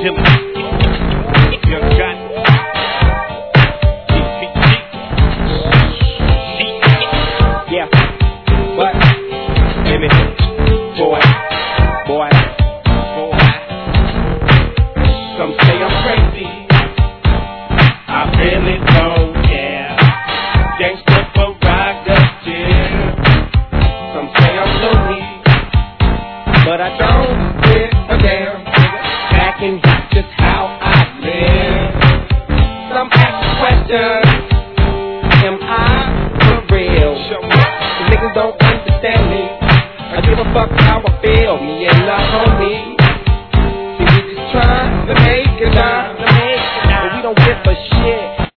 Yeah. What? Baby. Boy. Some say I'm crazy. I really don't care. Gangsta prerogative. Some say I'm lonely, but I don't give a damn. Back and that's just how I live. Some ask the question, am I for real? The niggas don't understand me. I give a fuck how I feel. Me and the homie.